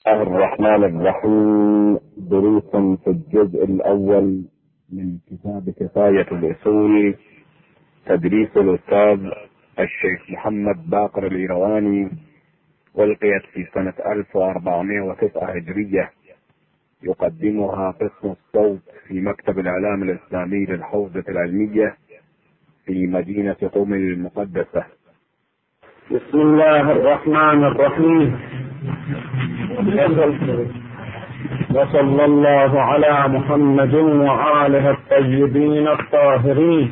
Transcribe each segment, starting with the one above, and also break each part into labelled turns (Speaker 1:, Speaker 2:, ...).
Speaker 1: الرحمن الرحيم. دروس في الجزء الأول من كتاب كفاية الأصول، تدريس الأستاذ الشيخ محمد باقر الإيرواني، ألقيت في سنة 1409 هجرية. يقدمها قسم الصوت في مكتب الإعلام الإسلامي للحوزة العلمية في مدينة قم المقدسة.
Speaker 2: بسم الله الرحمن الرحيم، وصلى الله على محمد وآله الطيبين الطاهرين.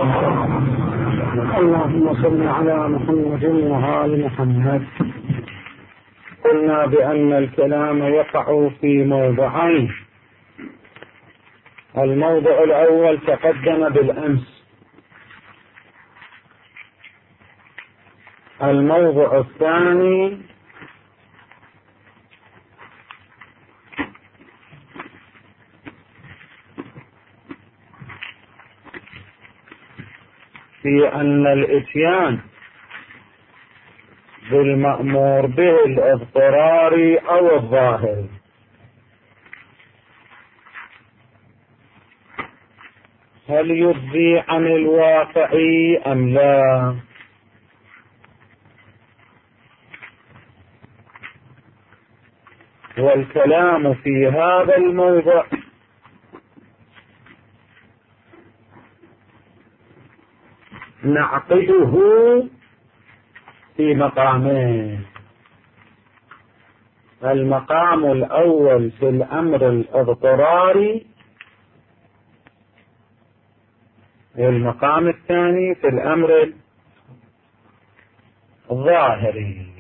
Speaker 2: اللهم صل على محمد وآل محمد. قلنا بأن الكلام يقع في موضعين. الموضع الأول تقدم بالأمس، الموضع الثاني في أن الإتيان بالمأمور به الاضطراري أو الظاهري هل يجزي عن الواقعي أم لا؟ والكلام في هذا الموضع نعقده في مقامين. المقام الأول في الأمر الاضطراري، والمقام الثاني في الأمر الظاهري.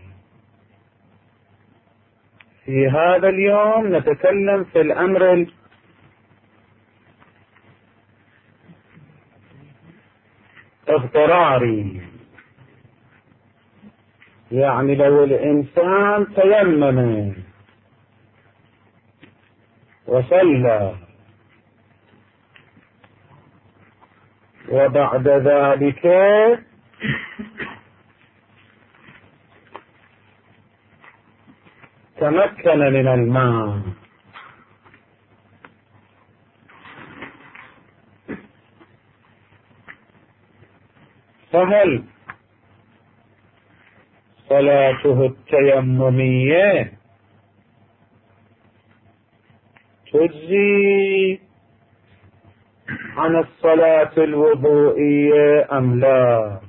Speaker 2: في هذا اليوم نتكلم في الأمر الاضطراري، يعني لو الإنسان تيمم وصلى وبعد ذلك تمكن من الماء، فهل صلاته التيممية تجزي عن الصلاة الوضوئية أم لا؟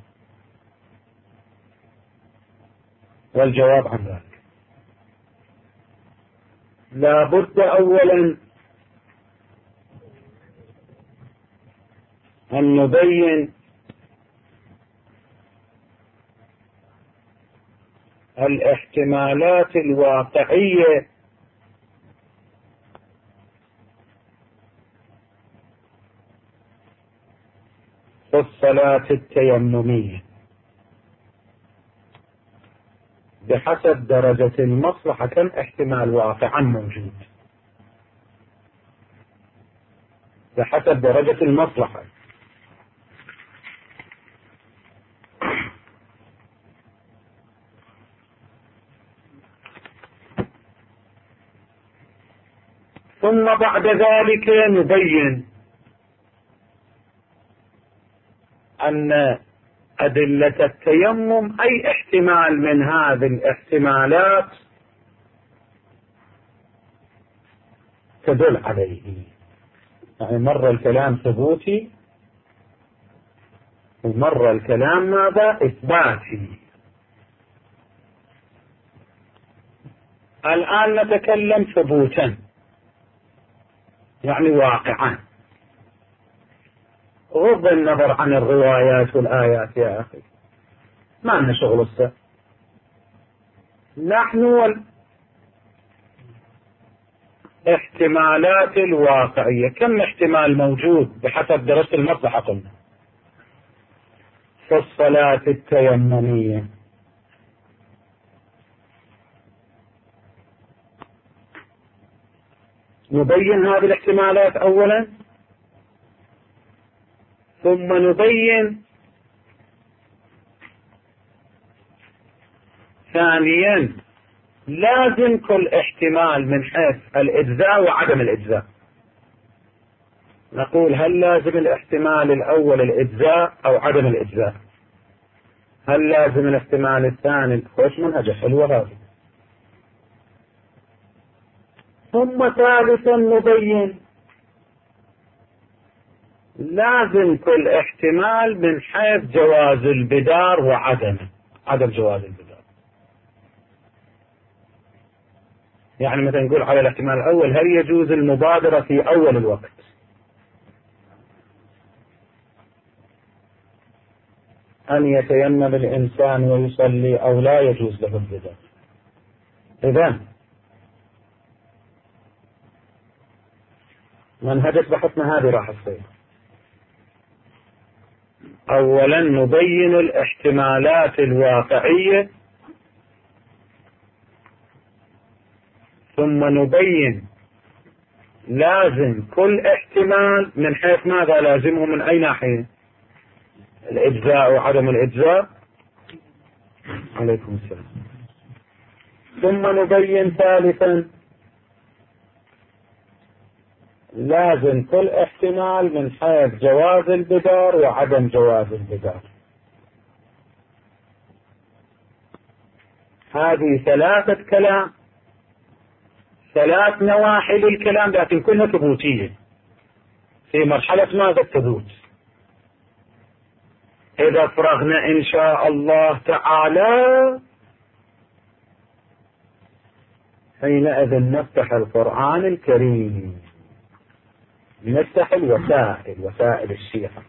Speaker 2: والجواب عن ذلك لا بد أولا أن نبين الاحتمالات الواقعية في الصلاة التيممية بحسب درجة المصلحة. كم احتمال واقعا موجود بحسب درجة المصلحة؟ ثم بعد ذلك نبين أن أدلة التيمم أي احتمال من هذه الاحتمالات تدل عليه. يعني مرة الكلام ثبوتي ومرة الكلام ماذا؟ إثباتي. الآن نتكلم ثبوتا، يعني واقعا، غض النظر عن الروايات والآيات يا أخي، ما لنا شغل السر. نحن الاحتمالات الواقعية كم احتمال موجود بحسب درجة المصلحة؟ قلنا في الصلاة التيممية نبين هذه الاحتمالات أولا، ثم نبين ثانيا لازم كل احتمال من حيث الإجزاء وعدم الإجزاء. نقول هل لازم الاحتمال الأول الإجزاء أو عدم الإجزاء؟ هل لازم الاحتمال الثاني؟ خوش منهجة حلوة هذه. ثم ثالثا نبين لازم كل احتمال من حيث جواز البدار وعدمه، عدم جواز البدار. يعني مثلا نقول على الاحتمال الأول هل يجوز المبادرة في أول الوقت؟ أن يتيمم الإنسان ويصلي أو لا يجوز له البدار؟ إذن منهجة بحثنا هذه راح تصير. أولا نبين الاحتمالات الواقعية، ثم نبين لازم كل احتمال من حيث ماذا لازمه، من أي ناحية؟ الإجزاء وعدم الإجزاء. عليكم السلام. ثم نبين ثالثا لازم كل احتمال من حيث جواز البدار وعدم جواز البدار. هذه ثلاثة كلام، ثلاث نواحي للكلام، لكن كلها ثبوتية في مرحلة ماذا؟ الثبوت. إذا فرغنا إن شاء الله تعالى حينئذ نفتح القرآن الكريم، نفتح وسائل الشيعة،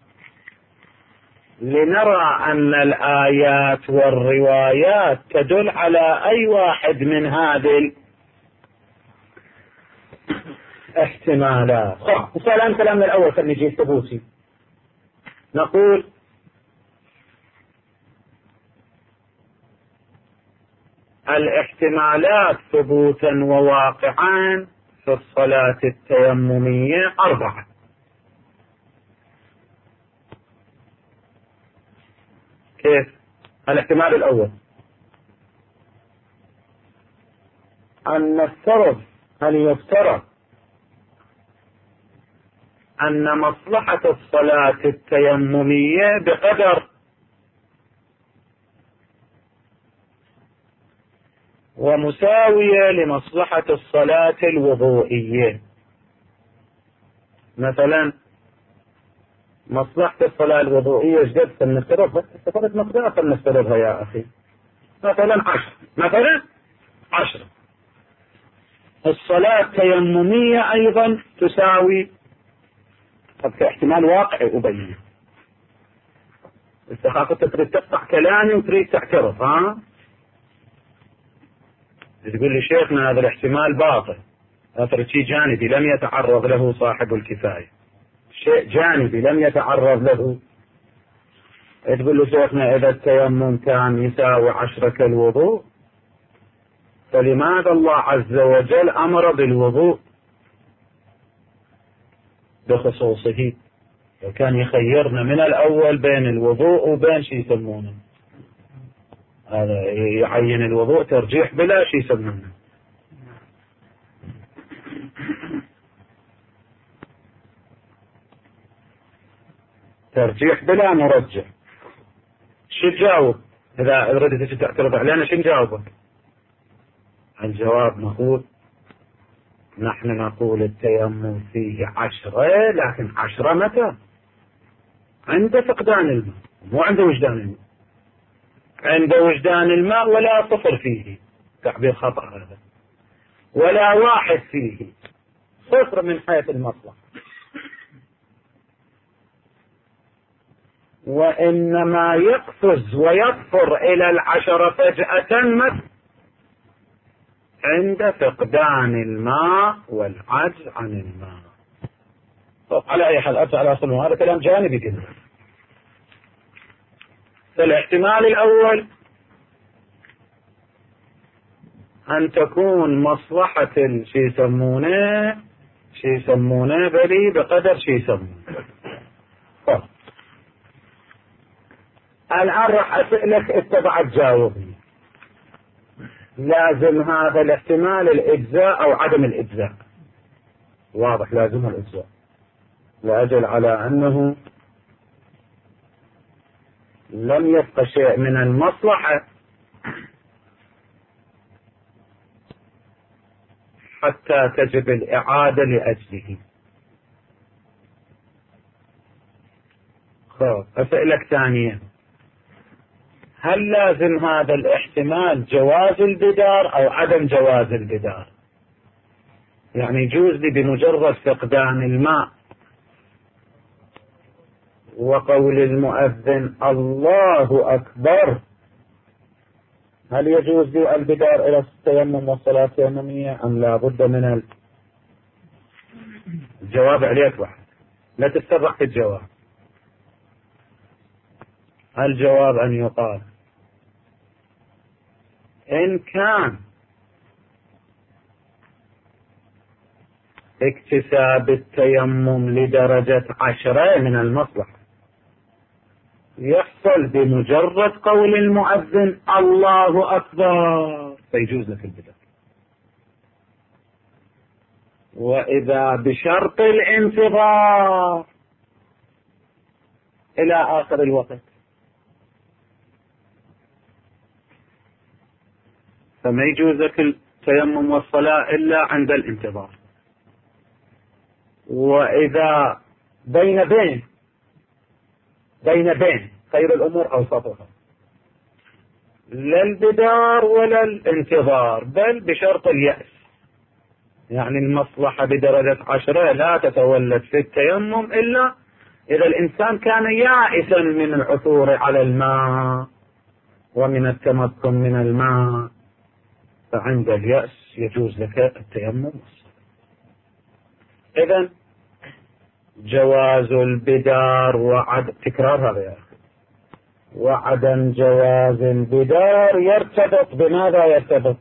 Speaker 2: لنرى أن الآيات والروايات تدل على أي واحد من هذه الاحتمالات. مثلا كلامنا الأول خلينا نجي ثبوتي، نقول الاحتمالات ثبوتا وواقعا في الصلاة التيممية 4. كيف؟ الاحتمال الأول أن نفترض، هل يفترض أن مصلحة الصلاة التيممية بقدر ومساوية لمصلحة الصلاة الوضوئية. مثلا مصلحة الصلاة الوضوئية جد فلنفترض، بس استفدت مقدار فلنفترضها يا أخي، مثلا 10، مثلا 10. الصلاة التيممية أيضا تساوي، طب كاحتمال واقعي أبين، استخافة تريد تقطع كلامي وتريد تعترض، ها؟ تقول لي شيخنا هذا الاحتمال باطل، هذا شيء جانبي لم يتعرض له صاحب الكفاية، شيء جانبي لم يتعرض له. تقول له شيخنا إذا التيمم كان يساوي 10 كالوضوء، فلماذا الله عز وجل أمر بالوضوء بخصوصه؟ لو كان يخيرنا من الأول بين الوضوء وبين شيء يسمونه، هذا يعين الوضوء ترجيح بلا شيء يسمونه. ترجيح بلا مرجح. شو تجاوب إذا ردت تعترض علينا؟ شو نجاوبك؟ الجواب نقول نحن نقول التيمم فيه 10، لكن 10 متى؟ عند فقدان الماء، مو عند وجدان الماء. عند وجدان الماء ولا 0 فيه، تعبير خطأ هذا، ولا 1 فيه، 0 من حيث المصلحة، وإنما يقفز ويطفر إلى 10 فجأة عند فقدان الماء والعجز عن الماء. طب على أي حال أرجع على أصله، هذا كلام جانبي كده. فالاحتمال الأول أن تكون مصلحة شي يسمونه بلي بقدر شي يسمونه. الآن راح أسألك اتبع تجاوبني. لازم هذا الاحتمال الإجزاء أو عدم الإجزاء. واضح، لازم الإجزاء لأجل على أنه لم يبق شيء من المصلحة حتى تجب الإعادة لأجله. أسألك ثانيا، هل لازم هذا الاحتمال جواز البدار أو عدم جواز البدار؟ يعني يجوز لي بمجرد فقدان الماء وقول المؤذن الله أكبر، هل يجوز لي البدار إلى التيمم والصلاة التيممية أم لا بد من الجواب؟ عليك واحد، لا تتسرع في الجواب. الجواب أن يقال إن كان اكتساب التيمم لدرجة 10 من المصلحة يحصل بمجرد قول المؤذن الله أكبر فيجوز لك البدار. وإذا بشرط الانتظار إلى آخر الوقت فما يجوز لك التيمم والصلاة إلا عند الانتظار. وإذا بين خير الأمور أوسطها، لا البدار ولا الانتظار، بل بشرط اليأس، يعني المصلحة بدرجة 10 لا تتولد في التيمم إلا إذا الإنسان كان يائسا من العثور على الماء ومن التمكن من الماء، فعند اليأس يجوز لك التيمم. إذن جواز البدار تكرار هذا يا أخي، وعدم جواز البدار يرتبط بماذا؟ يرتبط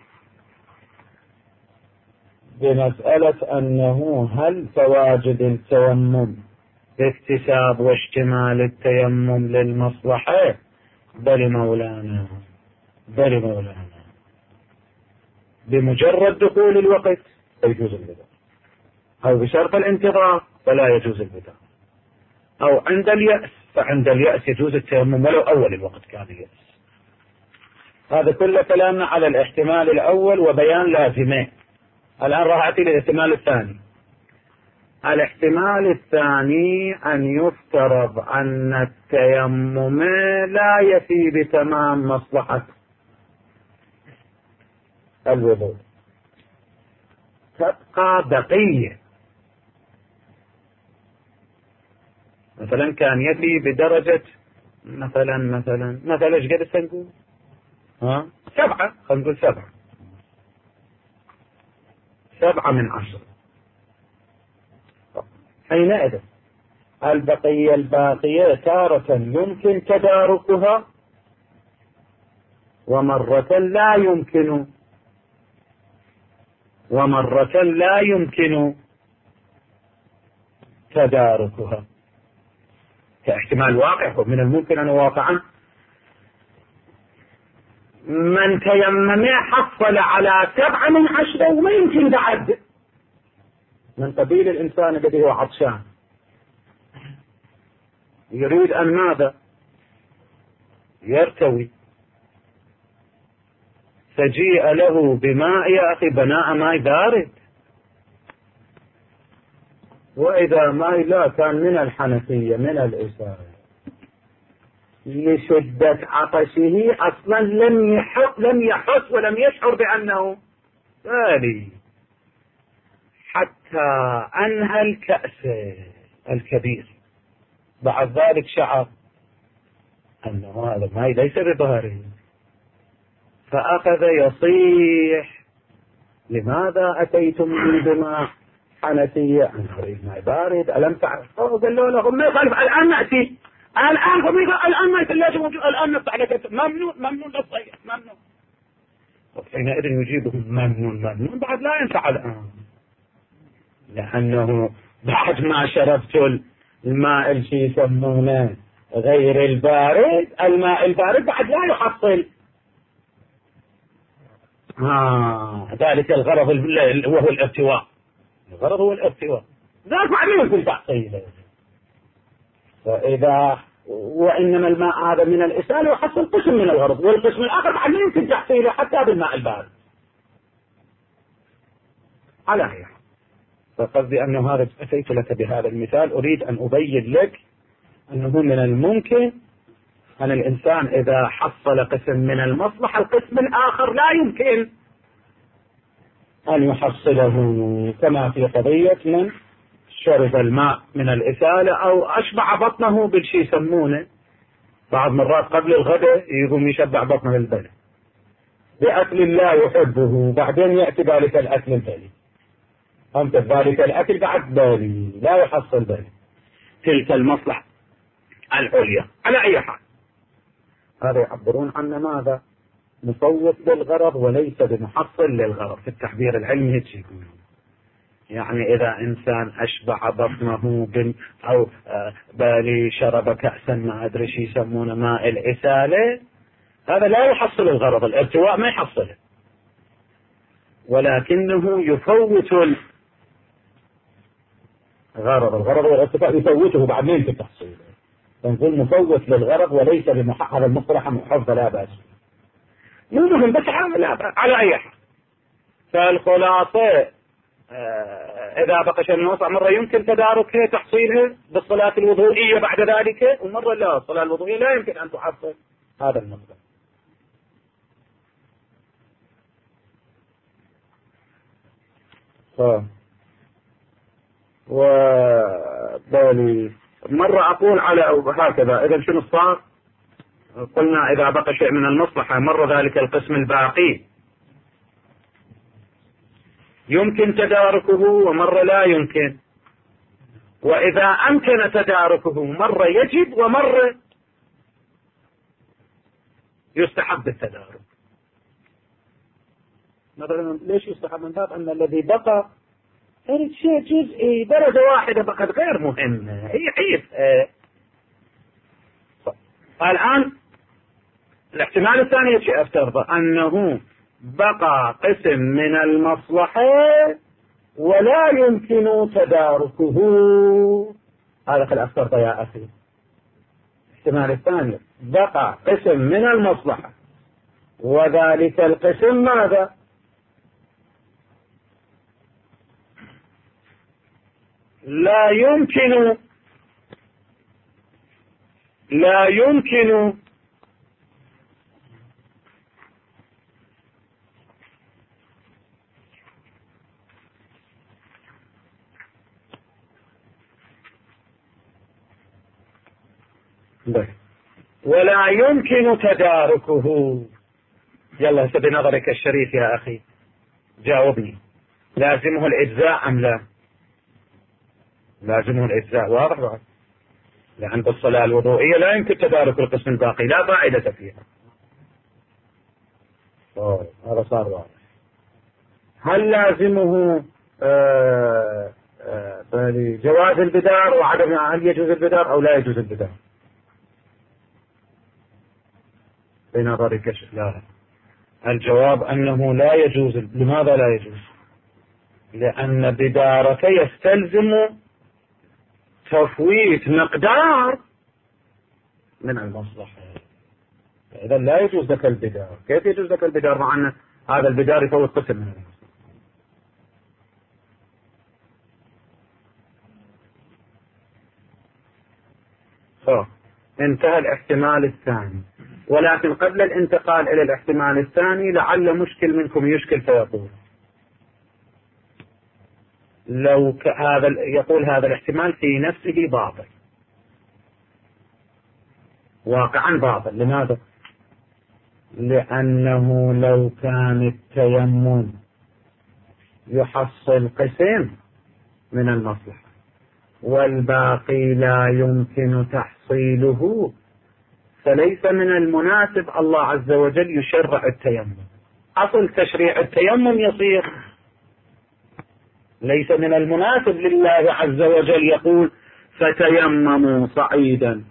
Speaker 2: بمسألة أنه هل تواجد التيمم باكتساب واشتمال التيمم للمصلحة؟ بل مولانا بمجرد دخول الوقت يجوز البدار، أو بشرط الانتظار فلا يجوز البدار، أو عند اليأس فعند اليأس يجوز التيمم ولو أول الوقت كان اليأس. هذا كله كلامنا على الاحتمال الأول وبيان لازمين. الآن راح أتي للاحتمال الثاني. الاحتمال الثاني أن يفترض أن التيمم لا يفي بتمام مصلحة الوضوء، تبقى بقية. مثلا كان يفي بدرجة مثلا ايش قد نقول 7، خلينا نقول 7 من 10. حينئذ البقية الباقية تارة يمكن تداركها ومرة لا يمكن تداركها، كاحتمال واقع ومن الممكن أن واقعا من تيمم حصل على 7 من 10 وما يمكن بعد، من قبيل الإنسان الذي هو عطشان يريد أن ماذا؟ يرتوي، فجيء له بماء يا أخي بناء ماء بارد، وإذا ماء لا كان من الحنفية من الإسارة لشدة عطشه أصلا لم يحس ولم يشعر بأنه بالي حتى أنهى الكأس الكبير، بعد ذلك شعر أن هذا الماء ليس ببارد، فأخذ يصيح لماذا أتيتم بماء حنفية؟ أنا أريد ماء بارد، ألم تعرف؟ قال له ما يخالف، الآن نأتي الآن ما الثلاجة موجود، الآن نفتح لك، ممنوع للصيد ممنوع. حينئذ يجيبهم ممنوع بعد لا ينفع الآن، لأنه بعد ما شربت الماء اللي يسمونه غير البارد، الماء البارد بعد لا يحصل ذلك الغرض وهو الارتواء. الغرض هو الارتواء، ذلك معلوم في تحصيله. وإنما الماء هذا من الإسالة يحصل قسم من الغرض، والقسم الآخر بعد لا يمكن تحصيله حتى بالماء البارد. على هي فقصدي أنه هذا أتيت لك بهذا المثال أريد أن أبين لك أنه من الممكن أن الإنسان إذا حصل قسم من المصلحة القسم الآخر لا يمكن أن يحصله، كما في قضية من شرب الماء من الإسالة أو أشبع بطنه بالشيء يسمونه بعض مرات قبل الغداء يقوم يشبع بطنه البلي بأكل لا يحبه، بعدين يأتي ذلك الأكل البلي، أنت ذلك الأكل بعد بالي لا يحصل بالي تلك المصلحة العليا. على أي حال هذا يعبرون عن ماذا؟ مفوت للغرض وليس بمحصل للغرض في التعبير العلمي هيك. يعني إذا إنسان أشبع بطنه أو بالي شرب كأسا ما أدري شو يسمونه ماء الإسالة، هذا لا يحصل الغرض، الارتواء ما يحصله، ولكنه يفوت الغرض والارتفاع يفوته بعد ما يمكن تحصيله، فنقول مفوت للغرض وليس بمحقق المصطلح محفظ لا بأس. المهم بس على أي حال. فالخلاصة إذا بقى شيء من الوسع مرة يمكن تداركه تحصيله بالصلاة الوضوئية بعد ذلك، ومرة لا، الصلاة الوضوئية لا يمكن أن تحصل هذا المقدار. وبالي مرة أقول على هكذا إذا شنو صار؟ قلنا إذا بقى شيء من المصلحة مرة ذلك القسم الباقي يمكن تداركه ومرة لا يمكن، وإذا أمكن تداركه مرة يجب ومرة يستحب التدارك. مثلا ليش يستحب؟ من باب أن الذي بقى شيء جزئي درجة واحدة بقت غير مهمة، هي عيب. الآن الاحتمال الثاني شيء افترض أنه بقى قسم من المصلحة ولا يمكن تداركه، هذا قد افترض يا أخي. الاحتمال الثاني بقى قسم من المصلحة وذلك القسم ماذا؟ لا يمكن ولا يمكن تداركه. يلا هسه بنظرك الشريف يا أخي جاوبني، لازمه الإجزاء أم لا؟ لازمه الإجزاء، واضح بعد، لأن بالصلاة الوضوئية لا يمكن تدارك القسم الباقي، لا فائدة فيها. هذا صار واضح. هل لازمه جواز البدار وعدم، هل يجوز البدار أو لا يجوز البدار؟ بنظرك لا، الجواب أنه لا يجوز. لماذا لا يجوز؟ لأن بدارك يستلزم تفويت مقدار من المصلحة، إذا لا يجوز لك البدار. كيف يجوز لك البدار مع أن هذا البدار يفوت قسم من المصلحة؟ انتهى الاحتمال الثاني، ولكن قبل الانتقال إلى الاحتمال الثاني لعل مشكل منكم يشكل فيقول لو يقول هذا الاحتمال في نفسه باطل، واقعا باطل. لماذا؟ لأنه لو كان التيمم يحصل قسم من المصلحة والباقي لا يمكن تحصيله فليس من المناسب الله عز وجل يشرع التيمم. أصل تشريع التيمم يصير ليس من المناسب لله عز وجل يقول فتيمموا صعيدا،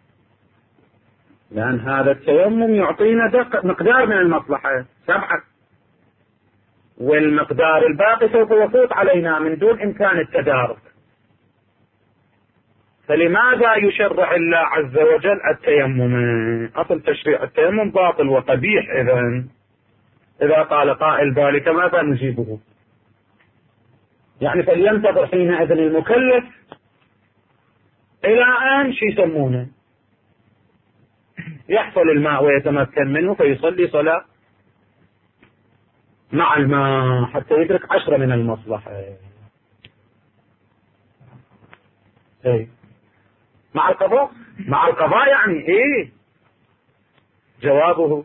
Speaker 2: لأن هذا التيمم يعطينا مقدار من المصلحة 7 والمقدار الباقي سوف يفوت علينا من دون إمكان التدارك. فلماذا يشرع الله عز وجل التيمم؟ أصل تشريع التيمم باطل وقبيح. إذا قال قائل ذلك ماذا نجيبه؟ يعني فلينتظر حينئذ المكلف إلى أن شو يسمونه يحصل الماء ويتمكن منه فيصلي صلاة مع الماء حتى يدرك 10 من المصلحة. مع القضاء يعني جوابه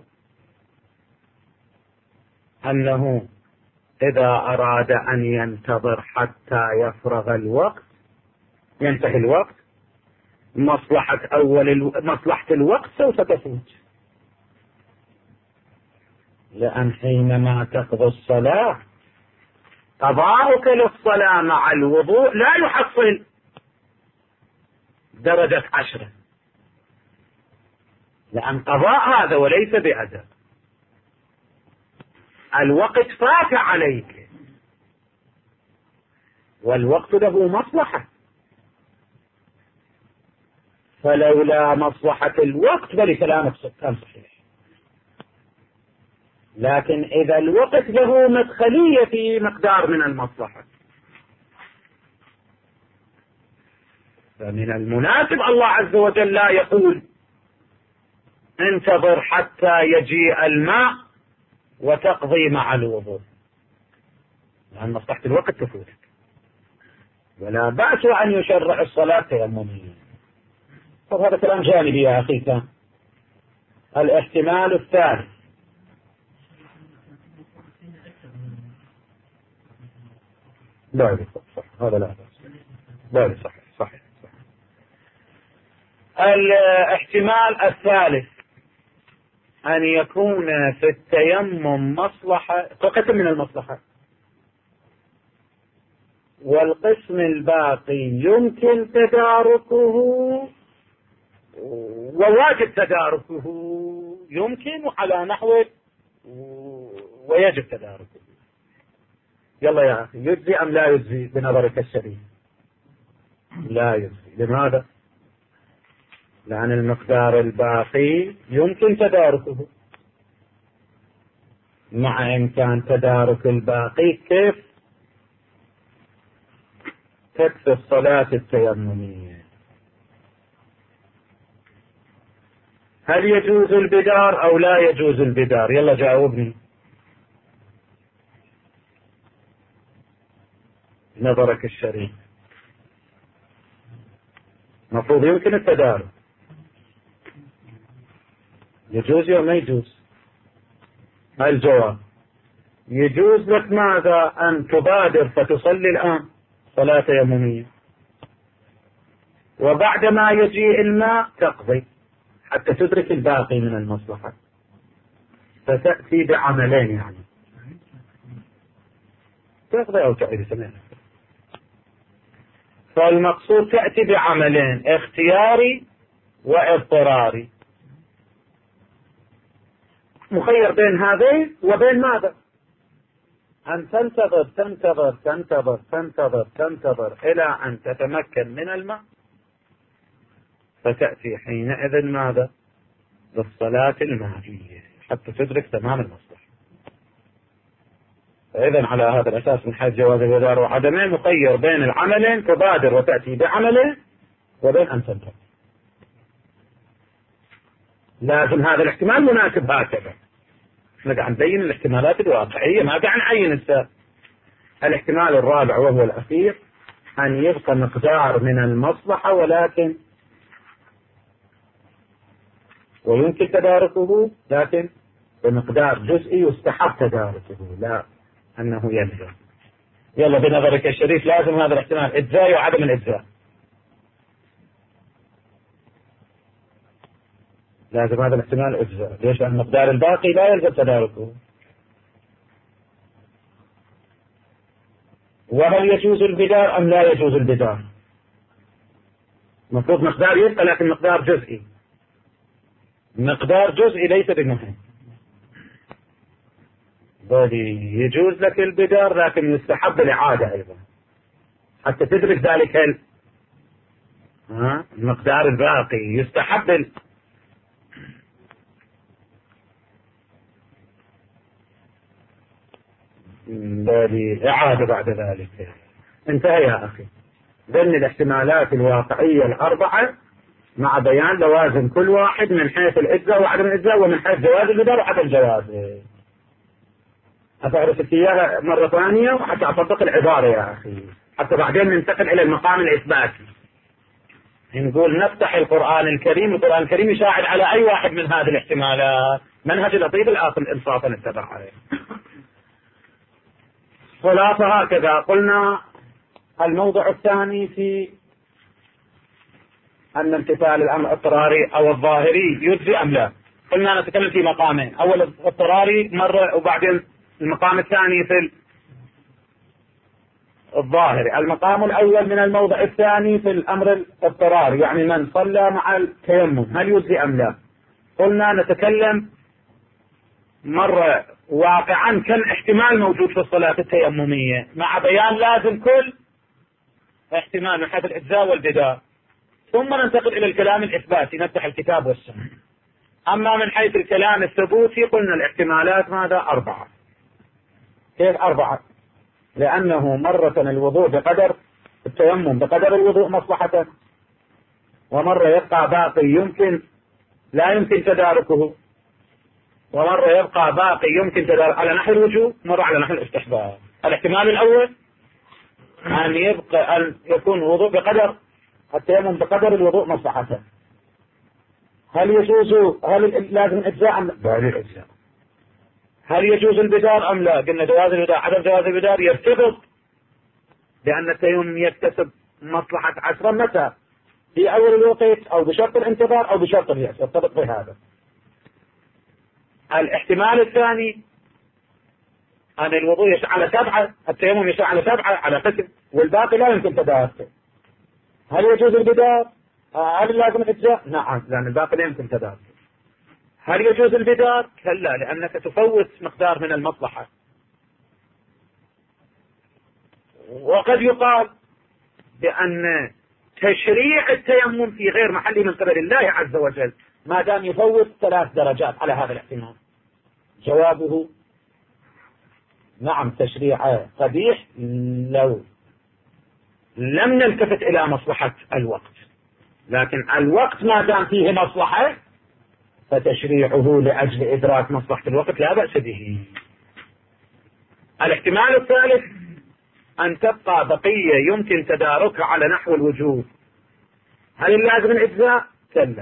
Speaker 2: أنه إذا أراد أن ينتظر حتى يفرغ الوقت ينتهي الوقت مصلحة الوقت سوف تفوت، لأن حينما تقضي الصلاة قضاؤك للصلاة مع الوضوء لا يحصل درجة 10، لأن قضاء هذا وليس بأداء. الوقت فات عليك والوقت له مصلحة، فلولا مصلحة الوقت كلامك كان صحيح. لكن إذا الوقت له مدخلية في مقدار من المصلحة فمن المناسب الله عز وجل لا يقول انتظر حتى يجيء الماء وتقضي مع الوضوء، لأن مصلحة الوقت تفوتك. ولا بأس أن يشرع الصلاة تيمميا. طب هذا كلام جانبي يا أخي. كان الاحتمال الثالث لا صح. هذا لا صحيح. الاحتمال الثالث أن يكون في التيمم مصلحة قسم من المصلحة، والقسم الباقي يمكن تداركه وواجب تداركه، يمكن على نحو ويجب تداركه. يلا يا أخي، يجزي أم لا يجزي بنظرك الشريف؟ لا يجزي. لماذا؟ لأن المقدار الباقي يمكن تداركه، مع إمكان تدارك الباقي كيف تكفي الصلاة التيممية. هل يجوز البدار أو لا يجوز البدار؟ يلا جاوبني نظرك الشريف. مفروض يمكن التدارك. يجوز أو ما يجوز؟ الجواب يجوز لك ماذا؟ أن تبادر فتصلي الآن صلاة يومية، وبعدما يجيء الماء تقضي حتى تدرك الباقي من المصلحة، فتأتي بعملين، يعني تقضي أو تعيد سنين. فالمقصود تأتي بعملين، اختياري واضطراري، مخير بين هذين وبين ماذا؟ أن تنتظر تنتظر تنتظر تنتظر تنتظر إلى أن تتمكن من الماء، فتأتي حينئذ ماذا؟ بالصلاة المائية حتى تدرك تمام المصلحة. فإذا على هذا الأساس من حيث جواز البدار وعدمه مخير بين العملين، تبادر وتأتي بعمله، وبين أن تنتظر. لازم هذا الاحتمال مناسب هكذا. احنا قاعد نبين الاحتمالات الواقعية، ما قاعد نعين السبب. الاحتمال الرابع وهو الأخير أن يبقى مقدار من المصلحة ولكن ويمكن تداركه، لكن بمقدار جزئي يستحق تداركه، لا أنه يلزم. يلا بنظرك الشريف لازم هذا الاحتمال إجزاء وعدم الإجزاء. لازم هذا الاحتمال إجزاء. ليش؟ لأن المقدار الباقي لا يلزم تداركه. وهل يجوز البدار أم لا يجوز البدار؟ المفروض مقدار يبقى لكن مقدار جزئي. مقدار جزئي ليس بنهي. يجوز لك البدار لكن يستحب الإعادة أيضا حتى تدرك ذلك المقدار الباقي، يستحب إعادة بعد ذلك. انتهى يا أخي. ذن الاحتمالات الواقعية الأربعة مع بيان لوازم كل واحد من حيث الإجزاء وعدم الإجزاء ومن حيث جواز البدار وعدم جوازه. أتعرف إياها مرة ثانية وحتى أطبق العبارة يا أخي حتى بعدين ننتقل إلى المقام الإثباتي. نقول نفتح القرآن الكريم يساعد على أي واحد من هذه الاحتمالات. منهج لطيف الآخر إنصافا اتبع عليه. خلاصة هكذا قلنا. الموضع الثاني في أن امتثال الأمر الاضطراري أو الظاهري يجزي أم لا. قلنا نتكلم في مقامين، أول اضطراري مرة وبعدين المقام الثاني في الظاهري. المقام الأول من الموضع الثاني في الأمر الاضطراري يعني من صلى مع التيمم هل يجزي أم لا. قلنا نتكلم مرة واقعا كم احتمال موجود في الصلاة التيممية مع بيان لازم كل احتمال من حيث الإجزاء والبدار، ثم ننتقل إلى الكلام الإثباتي نفتح الكتاب والسنة. أما من حيث الكلام الثبوتي قلنا الاحتمالات ماذا؟ 4. كيف 4؟ لأنه مرة الوضوء بقدر التيمم بقدر الوضوء مصلحة، ومرة يبقى باقي لا يمكن تداركه، ومرة يبقى باقي يمكن تدارك على نحو الوجوب، مرة على نحو الاستحباب. الاحتمال الأول أن يكون الوضوء بقدر التيمم بقدر الوضوء مصلحة. هل لازم الإجزاء أم لا؟ هل يجوز البدار أم لا؟ قلنا جواز البدار عدم جواز البدار يرتبط بأن التيمم يكتسب مصلحة 10 متى؟ في أول الوقت أو بشرط الانتظار أو بشرط اليأس، يرتبط بهذا. الاحتمال الثاني أن الوضوء يشع على 7، التيمم يشع على 7 على قسم والباقي لا يمكن تداركه. هل يجوز البدار؟ هل لازم الإجزاء؟ نعم، لأن الباقي لا يمكن تداركه. هل يجوز البدار؟ كلا، لأنك تفوت مقدار من المصلحة. وقد يقال بأن تشريع التيمم في غير محله من قبل الله عز وجل ما دام يفوت 3 درجات على هذا الاحتمال. جوابه نعم، تشريع قبيح لو لم نلتفت إلى مصلحة الوقت، لكن الوقت ما دام فيه مصلحة فتشريعه لأجل إدراك مصلحة الوقت لا بأس به. الاحتمال الثالث أن تبقى بقية يمكن تداركها على نحو الوجوب. هل اللازم الإجزاء؟ كلا.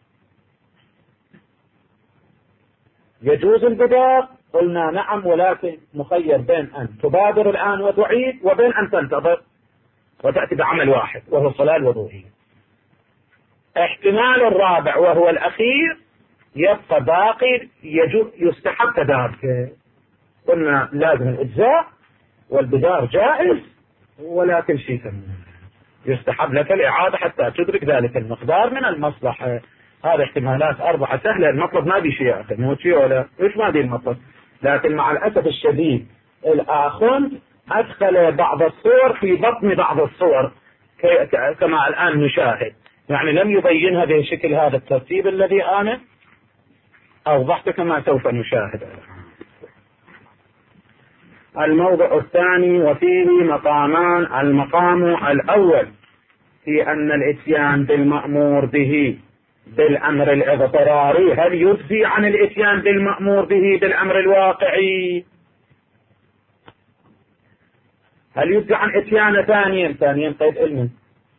Speaker 2: يجوز البدار؟ قلنا نعم، ولكن مخير بين أن تبادر الآن وتعيد وبين أن تنتظر وتأتي بعمل واحد وهو الصلاة الوضوئية. احتمال الرابع وهو الأخير يبقى باقي يستحب تداركه. قلنا لازم الإجزاء والبدار جائز، ولكن شيء يستحب لك الإعادة حتى تدرك ذلك المقدار من المصلحة. هذه احتمالات 4 سهلة. المطلب ما بي شيء يا أخي، مو شيء ولا إيش ما بي المطلب، لكن مع الأسف الشديد الآخر أدخل بعض الصور في بطن بعض الصور كما الآن نشاهد، يعني لم يبينها بشكل هذا الترتيب الذي أنا أوضحت كما سوف نشاهد. الموضع الثاني وفيه مقامان. المقام الأول في أن الإتيان بالمأمور به بالأمر الاضطراري هل يجزي عن الإتيان بالمأمور به بالأمر الواقعي؟ هل يجزي عن إتيان ثانيا قيد علم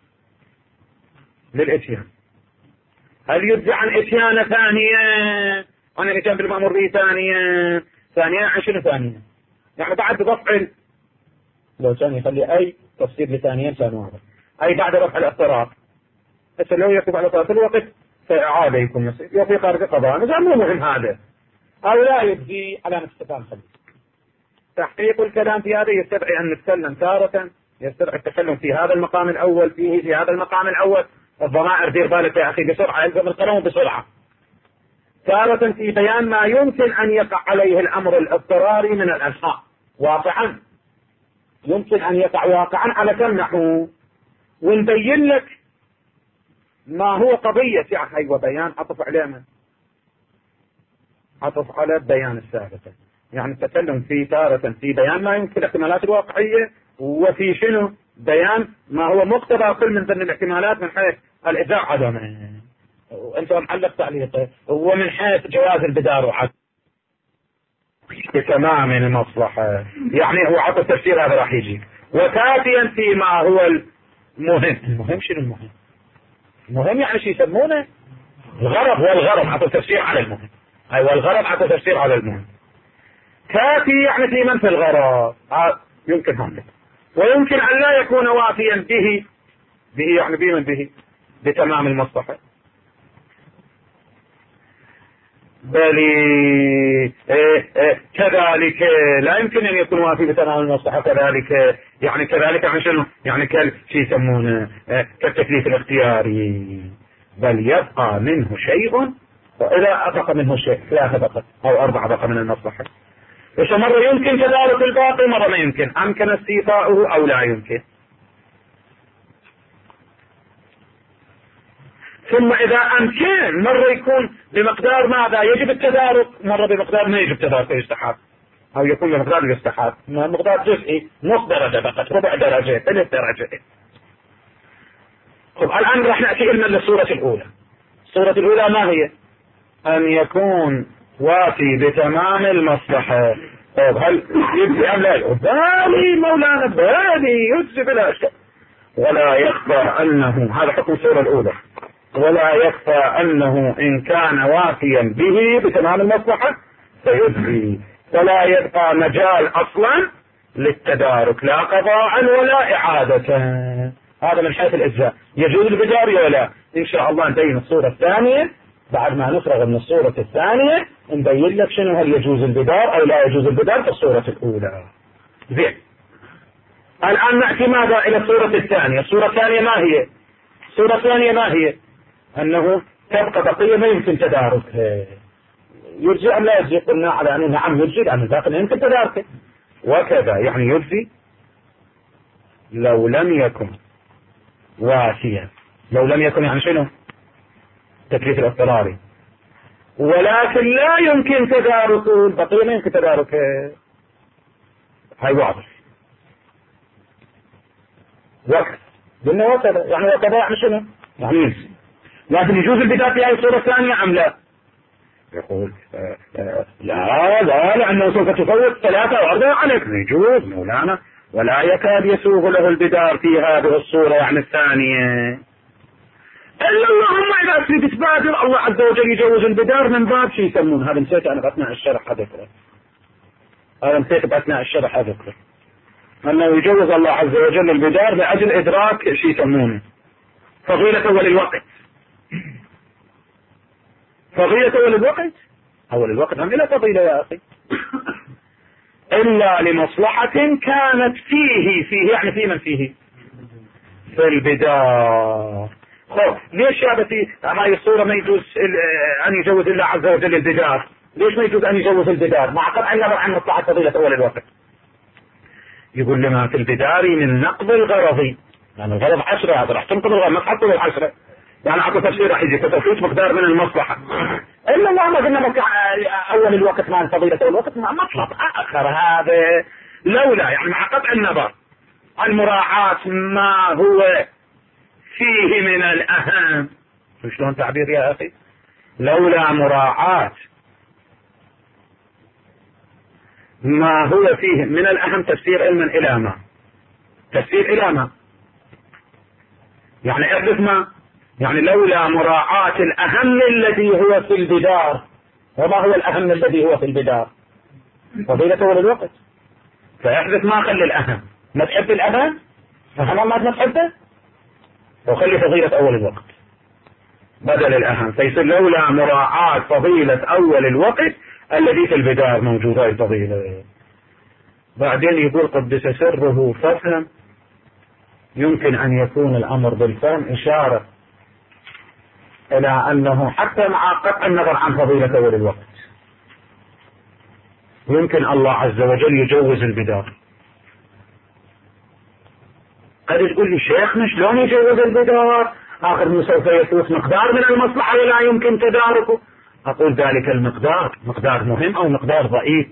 Speaker 2: للإتيان. هل يجزي عن إتيان عن الإتيان بالمأمور به ثانيا عن شنو ثانيا؟ يعني بعد رفع لو كان يخلي أي تفسير لثانيا كان واضح. أي بعد رفع الاضطرار، بس لو يقف على طرف الوقت فإعادة يكون يصير خارج قضاء. نظام مو مهم هذا، أو لا يجزي على استفهام خليل. تحقيق الكلام في هذا يستدعي أن نتكلم تارة، يستدعي التكلم في هذا المقام الأول في هذا المقام الأول. الضمائر دير بالك يا أخي بسرعة، يلزم القلم بسرعة. تارة في بيان ما يمكن أن يقع عليه الأمر الاضطراري من الأنحاء واقعا، يمكن أن يقع واقعا على كم نحو، ونبين لك ما هو قضية يعني أيوة بيان عطف عليه من عطف على بيان السابقة. يعني التكلم في تارة في بيان ما يمكن الاحتمالات الواقعية، وفي شنو بيان ما هو مقتضى كل من ضمن الاحتمالات من حيث الإداء عدمه. وانت معلق تعليقه ومن حيث جواز البدار وعدم بتمام المصلحة. يعني هو عطى التفسير هذا راح يجي وكافيا فيما هو المهم. المهم شنو المهم؟ المهم يعني شو يسمونه الغرض، والغرض عطى التفسير على المهم. اي والغرض عطى التفسير على المهم. كافي يعني في من في الغرض يمكن هذا، ويمكن ان لا يكون وافيا به يعني بمن به بتمام المصلحة. بل كذلك لا يمكن ان يكون وافي بتمام المصلحة. كذلك يعني كذلك عن شنو؟ يعني شو يسمونه كالتكليف الاختياري. بل يبقى منه شيء، واذا ابقى منه شيء 3 بقى او 4 بقى من المصلحة. وش مرة يمكن تدارك الباقي، مرة ما يمكن، امكن استيفاؤه او لا يمكن. ثم إذا أمكن مرة يكون بمقدار ماذا يجب التدارك، مرة بمقدار ما يجب التدارك يستحب، أو يكون بمقدار يستحب مقدار جزئي، نص درجة فقط، ربع درجة، 3 درجة. طب الآن راح نأتي إلنا للصورة الأولى. الصورة الأولى ما هي؟ أن يكون وافي بتمام المصلحة. طيب هل يجزي أم لا؟ بالي مولانا بالي يجزي بلا شك. ولا يخفى أنه هذا حكم الصورة الأولى، ولا يخفى أنه إن كان وافيا به بتمام المصلحة فيجزي، فلا يبقى مجال أصلا للتدارك لا قضاء ولا إعادة. هذا من حيث الإجزاء. يجوز البدار ولا لا؟ إن شاء الله نبين الصورة الثانية بعد ما نفرغ من الصورة الثانية، نبين لك شنو هل يجوز البدار أو لا يجوز البدار في الصورة الأولى. زين، الآن نأتي ماذا إلى الصورة الثانية. الصورة الثانية ما هي؟ الصورة الثانية ما هي؟ أنه تبقى بقية ما يمكن تداركها. يرجي أم لا يرجي؟ قلنا على أنه نعم يرجي لأن الباقي لا يمكن تداركه. وكذا يعني يرجي لو لم يكن وافيا. لو لم يكن يعني شنو؟ تكليف الاضطراري. ولكن لا يمكن تداركه، البقية ما يمكن تداركه. هاي واضح. وقت قلنا وكذا يعني وكذا يعني شنو؟ يعني يرجي. لكن يجوز البداية في هذه الصورة الثانية أم لا؟ يقول لا لأنه سوف تفوت 3 أو 4 عليك. يجوز مولانا، ولا يكاد يسوغ له البدار في هذه الصورة يعني الثانية، إلا اللهم إذا أريد تبادر الله عز وجل يجوز البدار من باب شيء يسمون. هذا نسيت أنا بأثناء الشرح أذكره، هذا نسيت بأثناء الشرح أذكره أنه يجوز الله عز وجل البدار لأجل إدراك شيء يسمونه فضيلة أول الوقت. فضيلة أول الوقت، أول الوقت هم إلى فضيلة يا أخي إلا لمصلحة كانت فيه يعني في من فيه في البدار. خب ليش يا بتي هاي الصورة ما يجوز أن يجوز الله عز وجل البدار؟ ليش ما يجوز أن يجوز البدار مع قطع النظر عن مصلحة فضيلة أول الوقت؟ يقول لما في البدار من نقض الغرض، يعني الغرض 10 هذا راح تنقض الغرض ما تحصل 10، يعني عطوا تفسير راح يجي فتفوت مقدار من المصلحة. إلا الله ما قلنا لك أول الوقت مع فضيلة أول الوقت مع مطلب آخر. هذا لولا يعني مع قطع النظر عن مراعاة ما هو فيه من الأهم. شلون تعبير يا أخي؟ لولا مراعاة ما هو فيه من الأهم تفسير علما إلى ما، تفسير إلى ما يعني احدث ما، يعني لولا مراعاة الأهم الذي هو في البدار. وما هو الأهم الذي هو في البدار؟ فضيلة أول الوقت. فاحدث ما خلي الأهم، ما تحب الأهم فهما ما تحبه وخلي فضيلة أول الوقت بدل الأهم، فيصير لولا مراعاة فضيلة أول الوقت الذي في البدار موجودة الفضيلة. بعدين يقول قدس سره فهم، يمكن أن يكون الأمر بالفهم إشارة إلى أنه حتى مع قطع النظر عن فضيلة أول الوقت يمكن الله عز وجل يجوز البدار. قد تقول لي شيخنا شلون يجوز البدار؟ آخر من سوف يفوت مقدار من المصلحة ولا يمكن تداركه. أقول ذلك المقدار مقدار مهم أو مقدار ضئيل.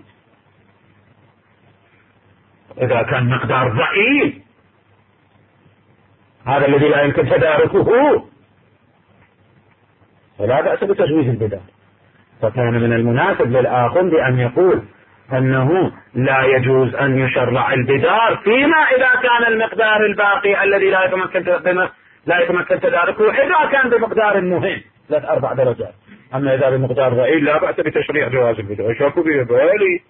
Speaker 2: إذا كان مقدار ضئيل هذا الذي لا يمكن تداركه فلا بأس بتجويز البدار. فكان من المناسب للآخر بأن يقول أنه لا يجوز أن يشرع البدار فيما إذا كان المقدار الباقي الذي لا يتمكن تداركه إذا كان بمقدار مهم 3-4 درجات. أما إذا بمقدار ضئيل لا بأس بتشريع جواز البدار. شاكو بالي.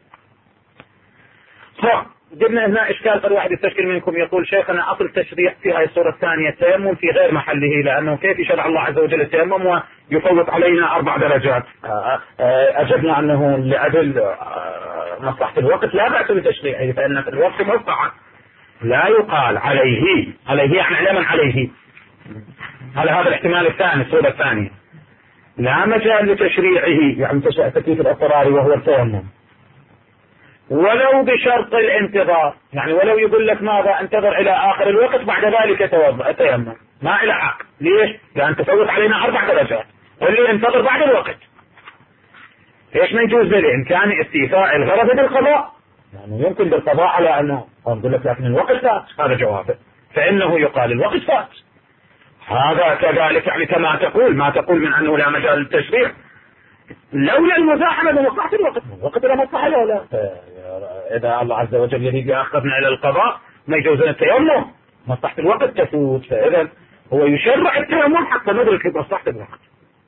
Speaker 2: قلنا هنا إشكال. قد واحد يستشكل منكم يقول شيخنا أصل التشريع في هذه الصورة الثانية التيمم في غير محله، لأنه كيف يشرع الله عز وجل التيمم ويفوت علينا 4 درجات؟ أجبنا أنه لأجل مصلحة الوقت لا بأس بتشريعه، فإن في الوقت مصلحة. لا يقال عليه يعني علما عليه على هذا الاحتمال الثاني الصورة الثانية لا مجال لتشريعه، يعني تكليف الاضطراري وهو التيمم، ولو بشرط الانتظار. يعني ولو يقول لك ماذا انتظر إلى آخر الوقت بعد ذلك تيمم، ما إلى حق. ليش؟ لأن تفوت علينا 4 درجات. واللي انتظر بعد الوقت ايش ما يجوز بالإمكان استيفاء الغرض بالقضاء، يعني يمكن بالقضاء على أنه أقول لك لكن الوقت فات. هذا جوابه، فإنه يقال الوقت فات. هذا كذلك يعني كما تقول ما تقول من أنه لا مجال للتشريع لولا المزاحمة بمصلحة الوقت لا مصلحة لا. إذا الله عز وجل يريد يأخذنا إلى القضاء ما يجوز التيمم، مصلحة الوقت تفوت. فإذا هو يشرع التيمم حتى ندرك مصلحة الوقت.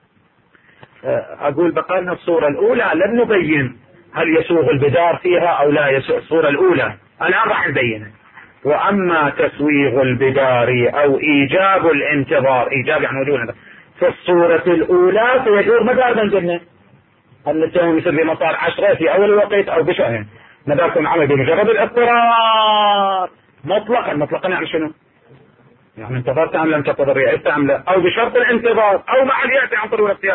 Speaker 2: أقول بقالنا الصورة الأولى لن نبين هل يسوغ البدار فيها أو لا يسوغ. الصورة الأولى الآن راح نبينها. وأما تسويغ البدار أو إيجاب الانتظار، إيجاب يعني وجوده في الصورة الأولى فيدور مدار من قلنا أن التيمم يصير بمقدار 10 في أول الوقت أو بشأن مداركم عمل بمجرد الاضطرار مطلقا يعني شنو؟ يعني انتظرت أم لم تنتظر، يأست أم لا، أو بشرط الانتظار أو مع اليأس عن طريق الاختيار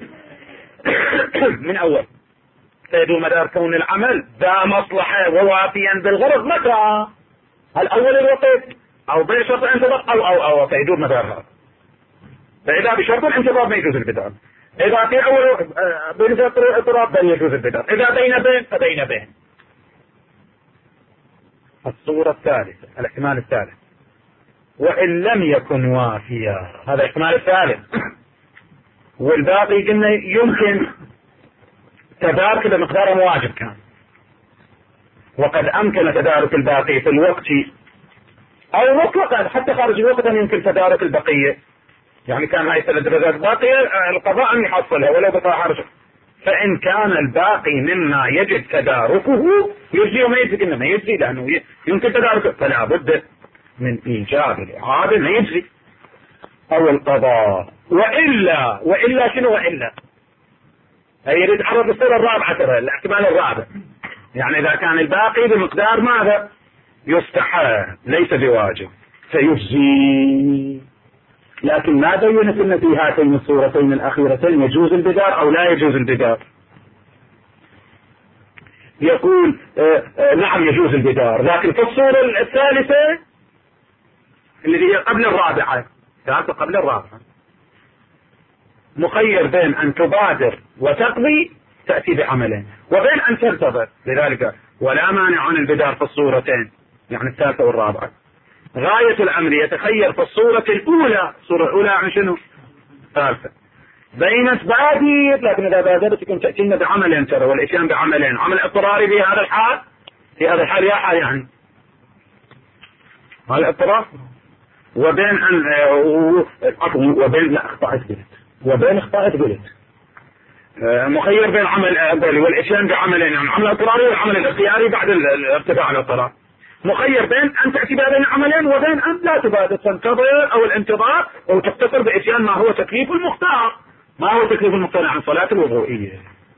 Speaker 2: من أول. فيدور مدار كون العمل ذا مصلحة ووافيا بالغرض متى؟ هل أول الوقت أو بشرط الانتظار أو فيدور مدار هذا. فإذا بشرط الانتظار ما يجوز البدار، إذا في أول بنسبة الاضطراب بل يجوز البدار، إذا بين فبين بين. الصورة الثالثة الاحتمال الثالث وإن لم يكن وافيا، هذا الاحتمال الثالث. والباقي قلنا يمكن تدارك بمقدار واجب كان، وقد أمكن تدارك الباقي في الوقت أو مطلقا حتى خارج الوقت أن يمكن تدارك البقية. يعني كان هاي 3 درجات باقية القضاء أن يحصلها ولو بطاعة. فإن كان الباقي مما يجب تداركه يجزي وما يجزي، إنما يجزي لأنه يمكن تداركه فلا بد من إيجاب الإعادة ما يجزي أو القضاء. وإلا شنو وإلا؟ يريد عرض الصورة الرابعة ترى الاحتمال الرابع. يعني إذا كان الباقي بمقدار ماذا؟ يستحب ليس بواجب فيجزي. لكن ما بينت أن في هاتين الصورتين الأخيرتين يجوز البدار أو لا يجوز البدار. يقول نعم يجوز البدار، لكن في الصورة الثالثة اللي هي قبل الرابعة قبل الرابعة مخير بين أن تبادر وتقضي تأتي بعملين وبين أن تنتظر. لذلك ولا مانع عن البدار في الصورتين، يعني الثالثة والرابعة. غاية الأمر يتخير في الصورة الأولى. الصورة الأولى عن شنو؟ ثالثة بين بادير، لكن إذا بادرت يكون تأتينا بعملين ترى، والإتيان بعملين، عمل اضطراري في هذا الحال يا حال يعني هذا الاضطرار، وبين أن وبين لا اخطأت قلت مخير بين عمل والإتيان بعملين، يعني عمل اضطراري والعمل الاختياري بعد الارتفاع الاضطرار. مخير بين أن تأتي بين عملين وبين أن لا تبادر تنتظر أو الانتظار أو تقتصر بإتيان ما هو تكليف المختار. ما هو تكليف المختار عن صلاة الوضوئية.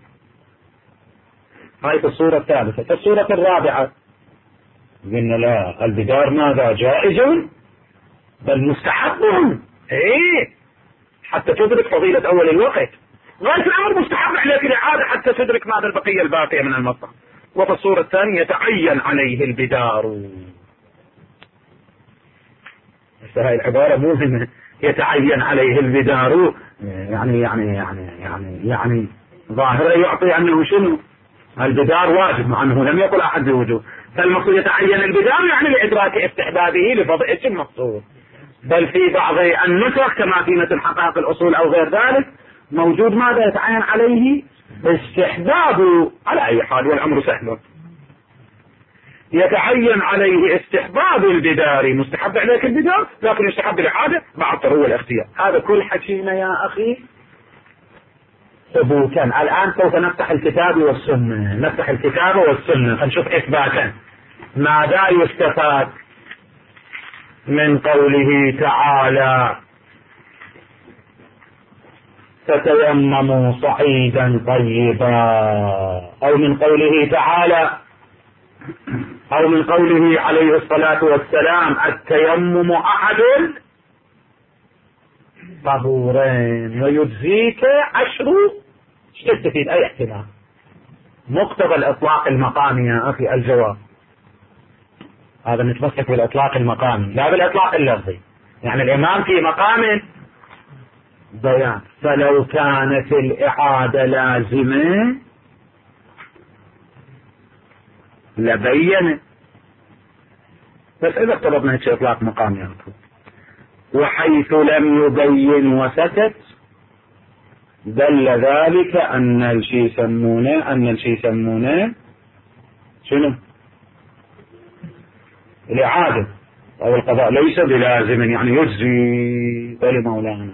Speaker 2: هاي في الصورة الثالثة. في الصورة الرابعة قلنا لا البدار ماذا؟ جائز بل مستحب. حتى تدرك فضيلة أول الوقت. غاية الأمر مستحب عليك الإعادة حتى تدرك ماذا البقية الباقية من المطعم. وفي الصورة الثانية يتعين عليه البدار. بس هاي العبارة مو من يتعين عليه البدار يعني ظاهرة يعطي أنه شنو البدار واجب، مع أنه لم يقل أحد بوجوب. فالمقصود يتعين البدار يعني لإدراك استحبابه لفضيلة المقصود. بل في بعض النسخ كما في مثل حقائق الأصول أو غير ذلك موجود ماذا يتعين عليه استحبابه. على أي حال والأمر سهل. يتعين عليه استحباب البدار، مستحب عليك البدار لكن يستحب الإعادة مع الضرورة والاختيار. هذا كل حكينا يا أخي ثبوتا. الآن سوف نفتح الكتاب والسنة، نفتح الكتاب والسنة فنشوف إثباتا ماذا يستفاد من قوله تعالى فتيمموا صعيدا طيبا، أو من قوله تعالى أو من قوله عليه الصلاة والسلام التيمم أحد طهورين ويجزيك 10. تستفيد أي احتمال؟ مقتضى الإطلاق المقامي يا أخي الجواب. هذا نتمسك بالإطلاق المقامي لا بالإطلاق اللفظي. يعني الإمام في مقام بيان، فلو كانت الإعادة لازمة لبين، بس إذا افترضنا هيك إطلاق مقامي يا أخي وحيث لم يبين وسكت دل ذلك أن الشيء يسمونه شنو الإعادة أو القضاء ليس بلازم، يعني يجزي ولمولانا.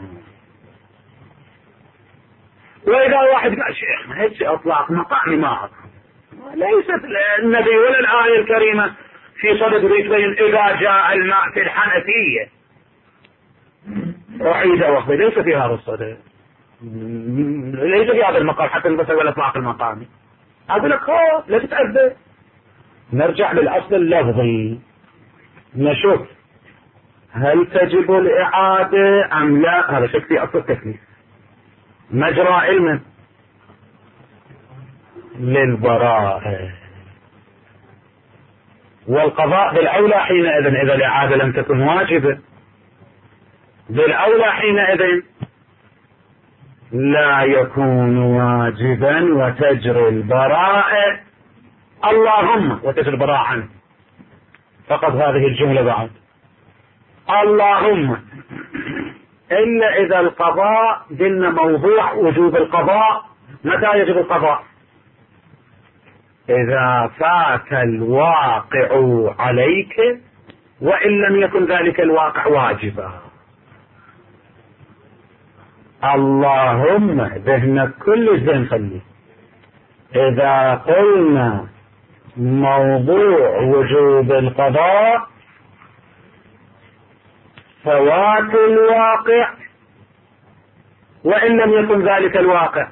Speaker 2: وإذا واحد قال شيخنا هيك أطلاق مقامي ما أعرف، ليست النبي ولا الآية الكريمة في صدد بين إذا جاء الماء في الحنفية أعيد وقت، ليس في هذا الصدد، ليس في هذا المقام حتى نبسط الإطلاق المقامي. أقول لك لا تتعذب. نرجع للأصل اللفظي نشوف هل تجب الإعادة أم لا. هذا شك في أصل التكليف. مجرى علم للبراءة والقضاء بالأولى حينئذ إذا الإعادة لم تكن واجبة، بالأولى حينئذ لا يكون واجبا وتجري البراءة اللهم وتجري البراءة عنه. فقط هذه الجملة بعد اللهم إلا إذا القضاء قلنا موضوع وجوب القضاء. متى يجب القضاء؟ إذا فات الواقع عليك وإن لم يكن ذلك الواقع واجبا. اللهم ذهنك كل زين خليه. إذا قلنا موضوع وجوب القضاء فوات الواقع وإن لم يكن ذلك الواقع.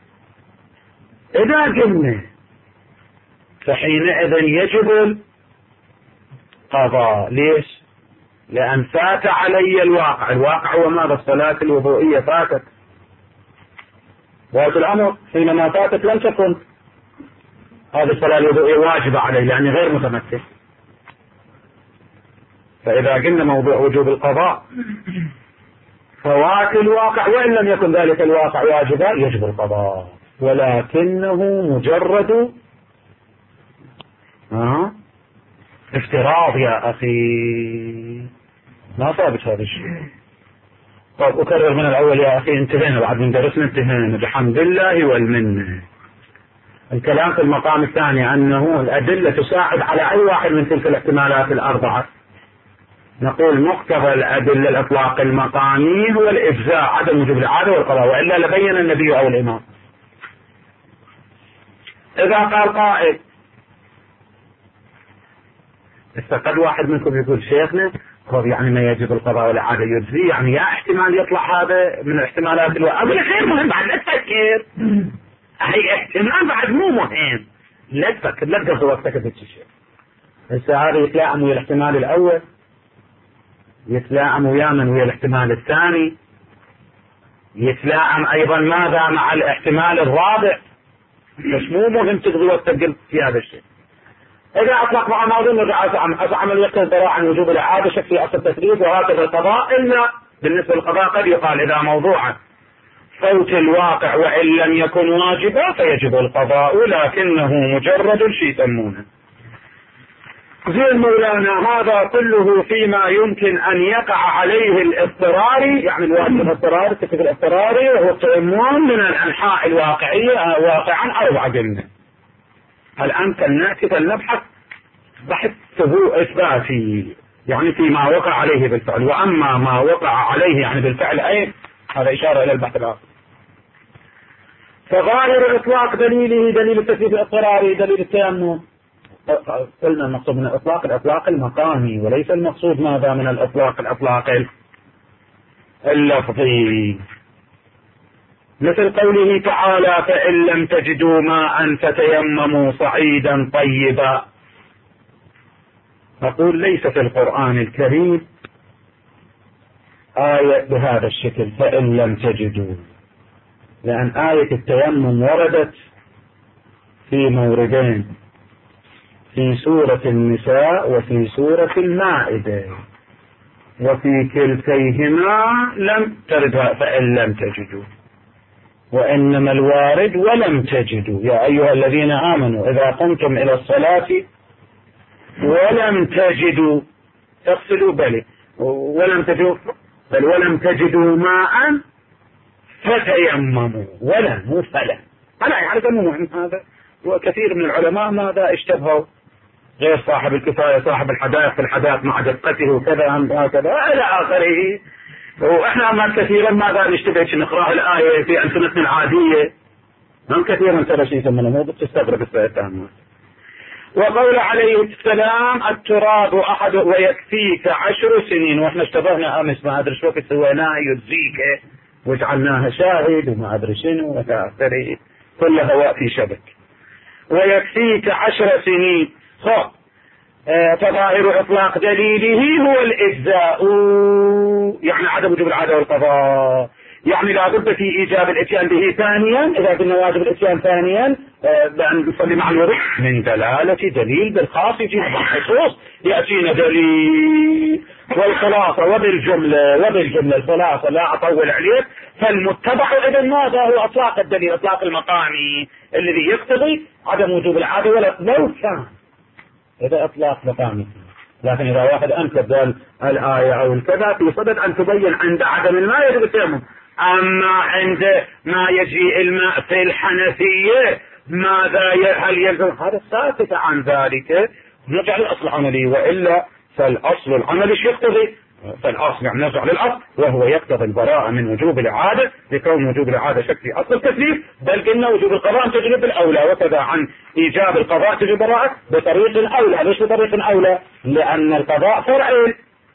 Speaker 2: إذا قلنا فحينئذ يجب القضاء. ليش؟ لأن فات علي الواقع. الواقع هو ماذا؟ الصلاة الوضوئية فاتت. وقت الأمر حينما فاتت لم تكن هذه الصلاة الوضوئية واجبة علي لأني غير متمكن. فإذا قلنا موضوع وجوب القضاء فوات الواقع وإن لم يكن ذلك الواقع واجبا يجب القضاء، ولكنه مجرد افتراض يا أخي، ما ثابت هذا الشيء. طيب أكرر من الأول يا أخي، انتهينا بعد من درسنا، انتهينا بحمد الله والمنة. الكلام في المقام الثاني أنه الأدلة تساعد على أي واحد من تلك الاحتمالات الأربعة. نقول مقتضى الأدلة الإطلاق المقامي هو الإجزاء، عدم وجوب الإعادة والقضاء، وإلا لبين النبي أو الإمام. إذا قال قائل قد واحد منكم يقول شيخنا طب يعني ما يجب القضاء والإعادة يجزي، يعني يا احتمال يطلع هذا من الاحتمالات أقول غير مهم بعد لا تفكر. هي احتمال بعد مو مهم، لا تفكر لا تقضي وقتك في الشيء. هسه هذا يتلاعم ويا الاحتمال الأول، يتلاعم ويا من ويا الاحتمال الثاني، يتلائم أيضا ماذا مع الاحتمال الرابع، بس مو مهم تقضي وقتك في هذا الشيء. إذا أطلق مع ماضي عمل يقتضي عن وجوب الإعادة شك في أصل التثبيت وهكذا القضاء، إلا بالنسبة للقضاء قد يقال إذا موضوعا فوت الواقع وإن لم يكن واجبا فيجب القضاء لكنه مجرد شيء يسمونه. زين مولانا، هذا كله فيما يمكن أن يقع عليه الاضطراري، يعني الواجب الاضطراري التكليف الاضطراري وهو التيمم من الأنحاء الواقعية واقعا 4 قلنا. الآن كالناتي فلنبحث بحث إثباتي يعني فيما وقع عليه بالفعل، وأما ما وقع عليه يعني بالفعل أي هذا إشارة إلى البحث الآخر. فظاهر إطلاق دليله دليل التكليف الاضطراري دليل التيمم. قلنا المقصود من الإطلاق المقامي، وليس المقصود ماذا من الإطلاق اللفظي، مثل قوله تعالى فإن لم تجدوا ماء فتيمموا صعيدا طيبا. نقول ليس في القرآن الكريم آية بهذا الشكل فإن لم تجدوا، لأن آية التيمم وردت في موردين، في سورة النساء وفي سورة المائدة، وفي كلتيهما لم ترد فإن لم تجدوا، وإنما الوارد ولم تجدوا يا أيها الذين آمنوا إذا قمتم إلى الصلاة ولم تجدوا تغسلوا ولم تجدوا ولم تجدوا ماء فتيمموا ولا مو فلا. أنا يعرف أنه مهم هذا، وكثير من العلماء ماذا اشتبهوا، غير صاحب الكفاية صاحب الحدائق في الحدائق مع دقته وكذا هكذا إلى آخره. وإحنا ما كثيرا ماذا نشتبه نقرأ الآية في ألسنتنا العادية، هم كثيرا ترى شيء ثم مو بتستغرب السيئتان. وقول عليه السلام التراب أحد ويكفيك 10 سنين، وإحنا اشتبهنا أمس ما أدري شو وقت سويناها يجزيك وجعلناها شاهد وما أدري شنو وإلى آخره، كلها هواء في شبك. ويكفيك 10 سنين. فظاهر إطلاق دليله هو الإجزاء، يعني عدم وجوب العادة والقضاء، يعني لا بد في إيجاب الإتيان به ثانيا إذا كنا واجب الإتيان ثانيا بأن نصلي مع الوضوء من دلالة دليل بالخاص يجينا بالخصوص يأتينا دليل. والخلاصة وبالجملة الخلاصة لا أطول عليك، فالمتبع إذن ماذا هو إطلاق الدليل إطلاق المقامي الذي يقتضي عدم وجوب العادة ولا لو كان إذا إطلاق مقامي. لكن إذا واحد أنكر قال الآية أو الكذا في صدد أن تبين عند عدم الماء يجب التيمم، أما عند ما يجي الماء في الحنفية ماذا هل يلزم هذا ساكت عن ذلك، نرجع للأصل العملي، وإلا فالأصل العملي شو يقتضي؟ فالأصل يعني نرجع للأصل وهو يقتضي البراءة من وجوب الإعادة، لكون وجوب الإعادة شك في أصل التكليف، بل إن وجوب القضاء تجري بالأولى، وكذا عن إيجاب القضاء تجري براءة بطريق أولى. ليش بطريق أولى؟ لأن القضاء فرعين،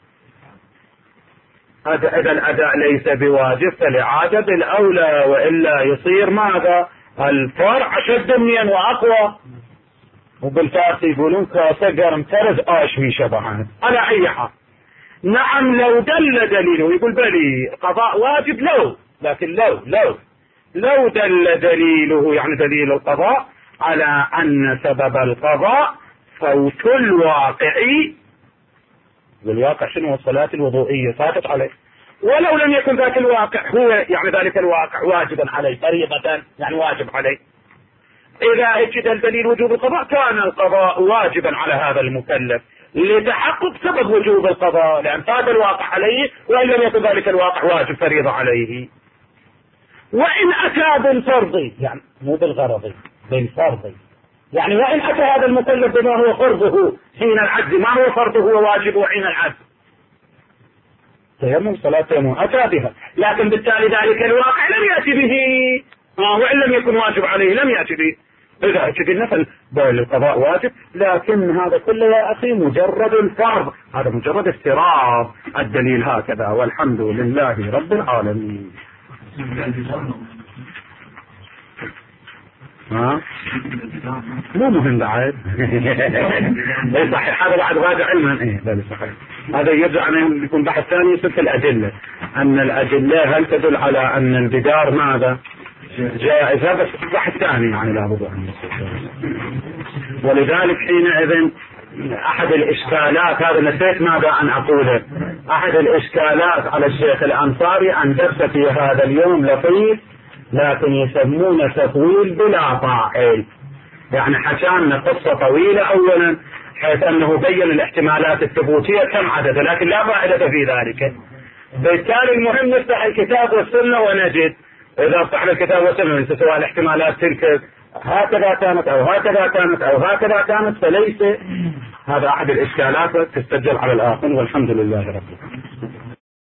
Speaker 2: إذا الأداء ليس بواجب فالإعادة بالأولى، وإلا يصير ماذا؟ الفرع أشد منيا وأقوى. وبالفارسي يقولون كاسة قرم ترز آشوي شبهان على أي حال. نعم لو دل دليله يقول بلي قضاء واجب لكن لو دل دليله يعني دليل القضاء على أن سبب القضاء فوت الواقعي، والواقع شنو؟ الصلاة الوضوئية ساقط عليه، ولو لم يكن ذاك الواقع هو يعني ذلك الواقع واجبا عليه فريضة يعني واجب عليه. إذا اجد الدليل وجوب القضاء كان القضاء واجبا على هذا المكلف لتحقق سبب وجوب القضاء، لأن فات الواقع عليه وإن لم يكن ذلك الواقع واجب فريضة عليه. وإن أتى بالفرض يعني مو بالغرض بالفرض، يعني وإن أتى هذا المكلف بما هو فرضه حين العجز، ما هو فرضه هو واجب وحين العجز تيمم صلاة تيمم أتى بها، لكن بالتالي ذلك الواقع لم يأتي به، وإن لم يكن واجب عليه لم يأتي به. إذا أتي بالنفل القضاء واجب، لكن هذا كله يا أخي مجرد الفرض، هذا مجرد افتراض الدليل هكذا، والحمد لله رب العالمين. ها مو مهم بعد. اي صحيح، هذا بعد راجع علما. ايه لا صحيح، هذا يرجع ان يكون بحث ثاني يصير في الادله، ان الادله هل تدل على ان البدار ماذا جائزه، بس بحث ثاني يعني لا بد ان يصير. ولذلك حينئذ احد الاشكالات، هذا نسيت ماذا ان اقوله، احد الاشكالات على الشيخ الانصاري ان درس في هذا اليوم لطيف لكن يسمونه تطويل بلا فاعل، يعني حكانا قصة طويلة اولا حيث انه بين الاحتمالات الثبوتية كم عدد، لكن لا فائدة في ذلك. بالتالي المهم نفتح الكتاب والسنة ونجد، اذا فتحنا الكتاب والسنة سواء الاحتمالات تلك هكذا كانت او هكذا كانت او هكذا كانت، فليس هذا احد الاشكالات تستجل على الاخر، والحمد لله رب العالمين.